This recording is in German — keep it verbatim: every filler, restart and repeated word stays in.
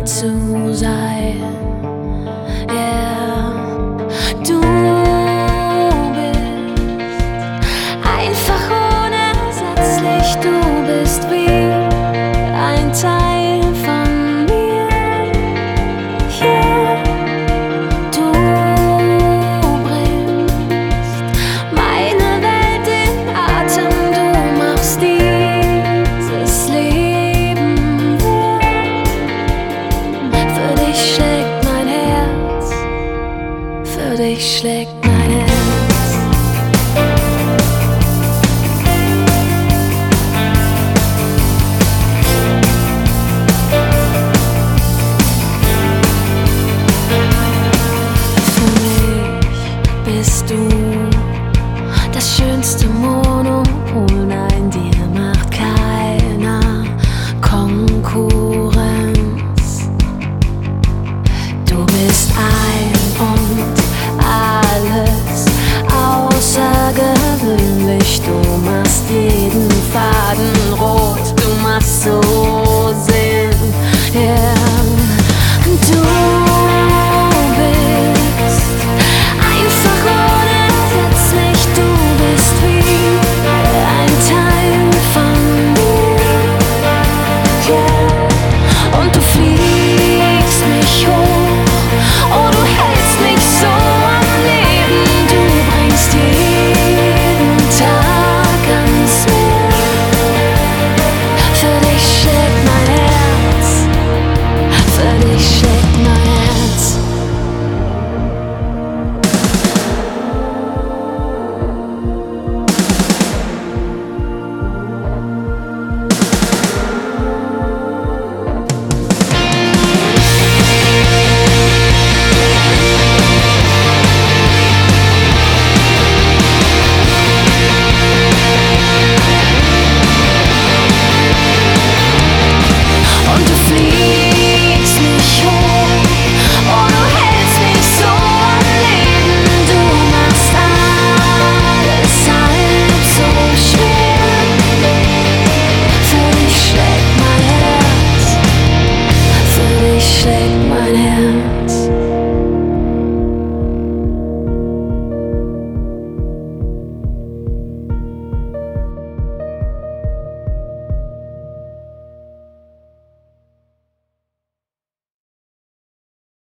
zu sein. Yeah. Du bist einfach unersetzlich, du bist wie ein Teil von mir. Yeah. Du bringst meine Welt in Atem, du machst dieses Leben wert. Für dich schlägt mein Herz, für dich schlägt